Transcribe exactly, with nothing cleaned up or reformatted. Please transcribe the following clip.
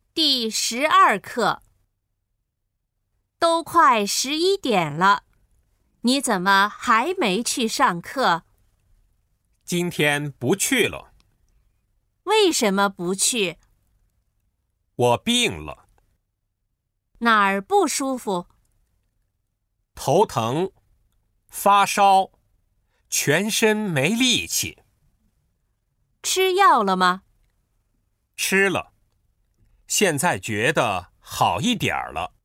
第十二课。都快十一点了，你怎么还没去上课？ 今天不去了。 为什么不去？ 我病了。 哪儿不舒服？ 头疼，发烧，全身没力气。 吃药了吗？ 吃了，现在觉得好一点儿了。